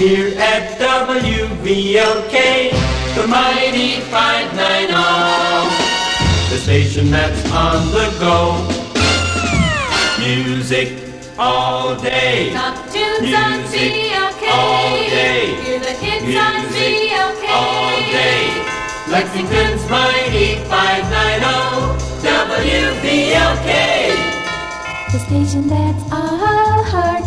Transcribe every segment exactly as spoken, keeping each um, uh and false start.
here at W V L K, the mighty five ninety, the station that's on the go. Music all day, top tunes on V L K, all day, hear the hits music on V L K, all day. Lexington's mighty five ninety, W V L K, the station that's all heart.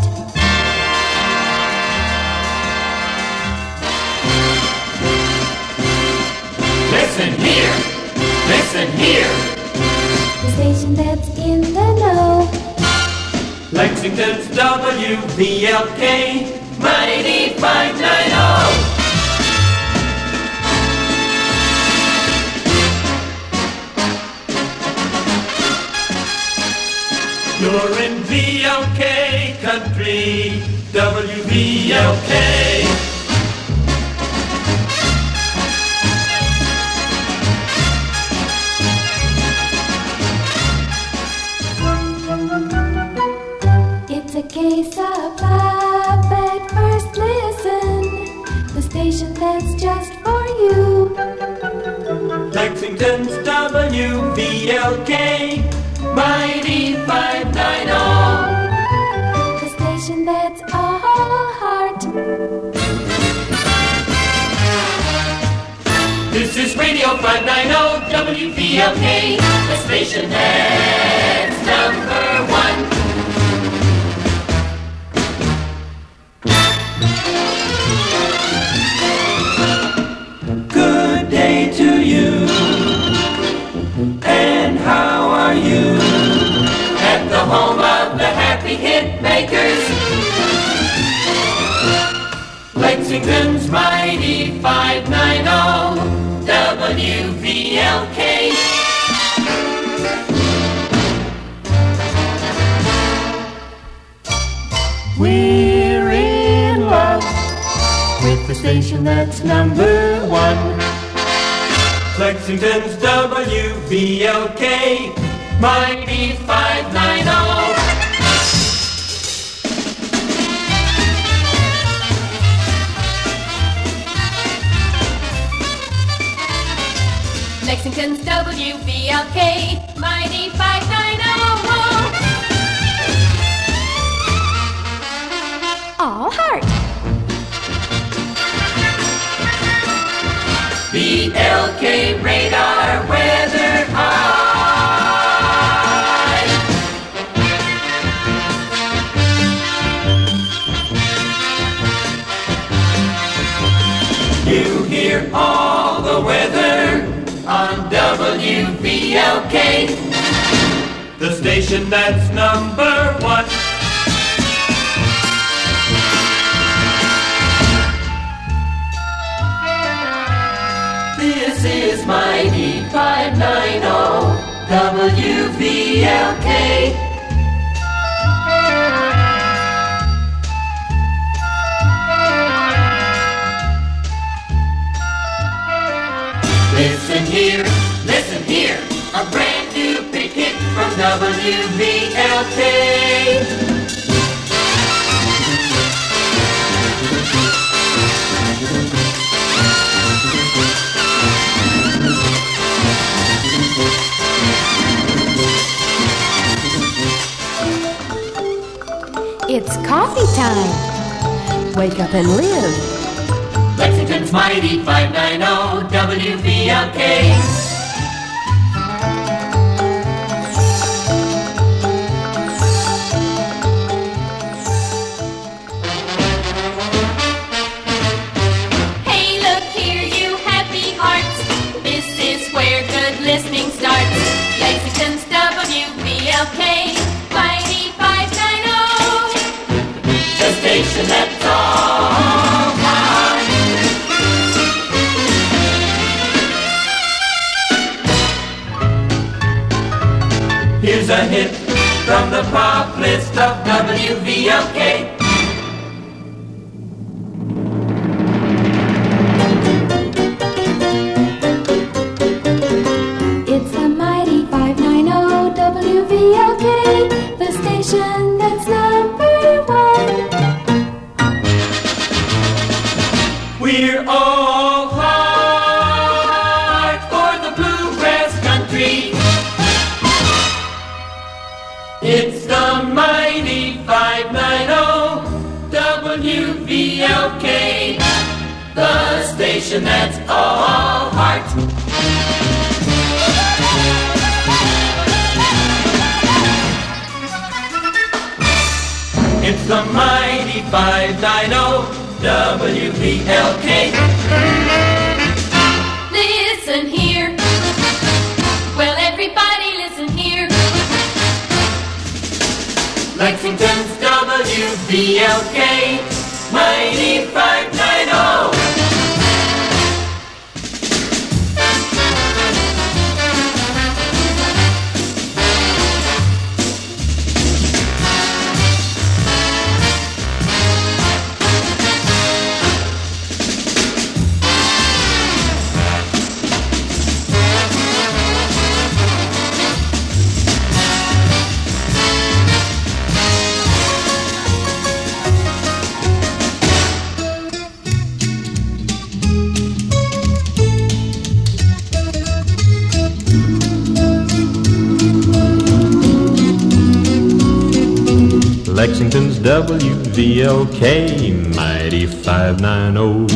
Listen here, listen here, The station that's in the know. Lexington's W V L K, mighty five ninety. You're in V L K country, W V L K. It's a case of love at first listen, the station that's just for you. Lexington's W V L K, mighty five ninety. The station that's all heart. This is Radio five ninety, W V L K, the station that's number one. Good day to you, and how are you? At the home of the happy hit makers, Lexington's mighty five ninety, W V L K. We're in love with the station that's number one, Lexington's W V L K, mighty five ninety. Lexington's W V L K, mighty five ninety. All heart. V L K radar weather eye. You hear all the weather on W V L K, the station that's number one. This is mighty five ninety, W V L K. Listen here, listen here, a brand new big hit from W V L K. It's coffee time. Wake up and live. Lexington's mighty five ninety, W V L K. Hey, look here, you happy hearts. This is where good listening starts. Lexington's W V L K, mighty five ninety. The station that's all heart. Here's a hit from the pop list of W V L K. It's the mighty five ninety, W V L K, the station that's number one. It's the mighty five ninety W V L K, the station that's all heart. It's the mighty five ninety W V L K. Listen here. Well, everybody listen here. Lexington's W V L K, mighty five ninety. Lexington's W V L K, mighty five ninety.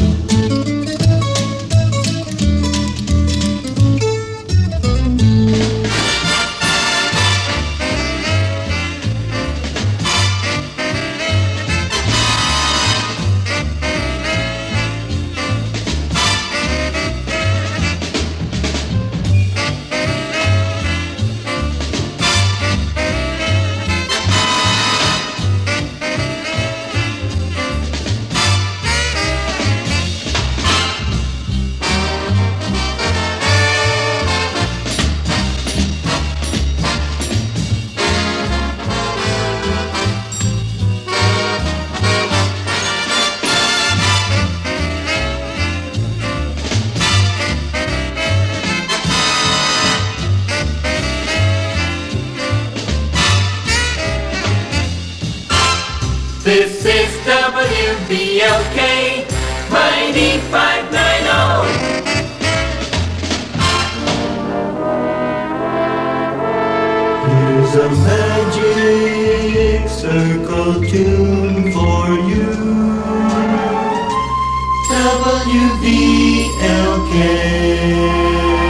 This is W V L K, mighty five ninety. Here's a magic circle tune for you. W V L K.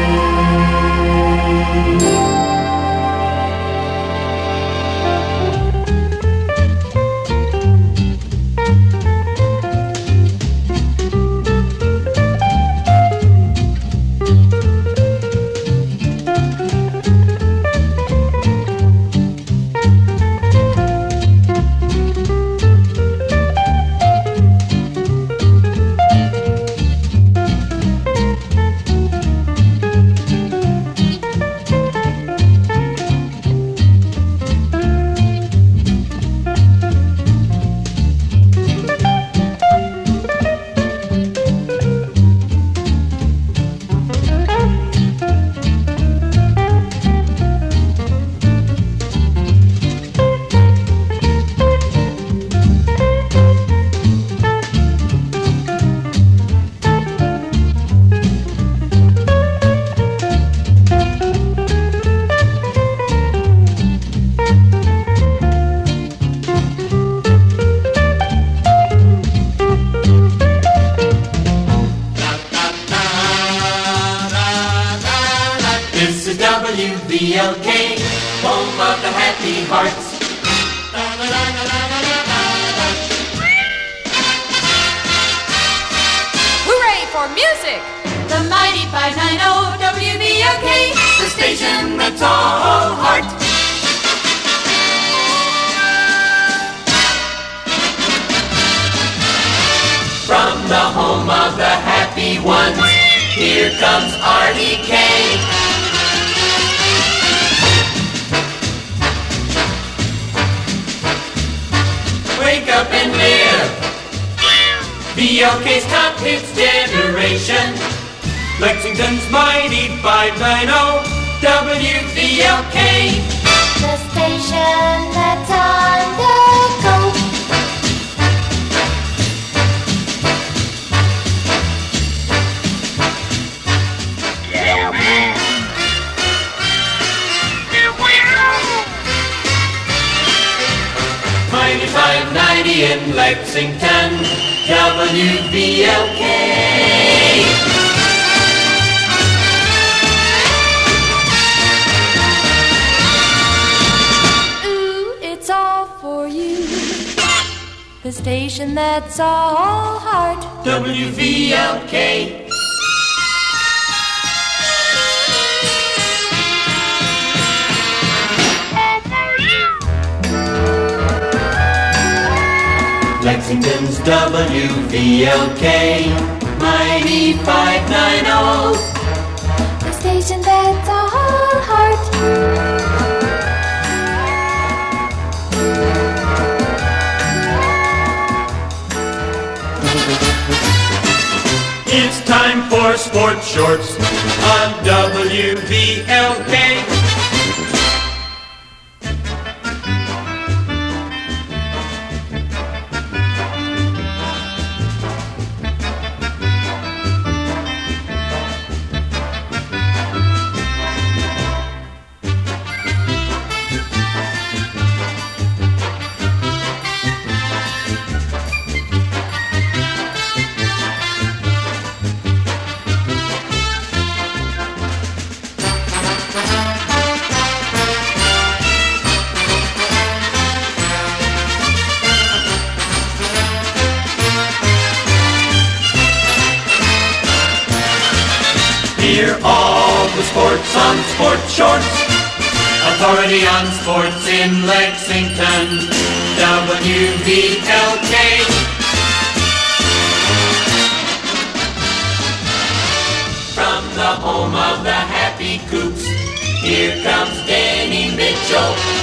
W V L K, home of the happy hearts. Hooray for music! The mighty five ninety W V L K, The station that's all heart. From the home of the happy ones, here comes R D K. Wake up and live. V L K's top hits generation. Lexington's mighty five ninety W V L K. The station that's on the go. mighty in Lexington, W V L K. Ooh, it's all for you. The station that's all heart, W V L K. Lexington's W V L K, mighty five ninety. the station that's all heart. It's time for sports shorts on W V L K. Hear all the sports on Sports Shorts. Authority on sports in Lexington, W V L K. From the home of the Happy Coops, here comes Danny Mitchell.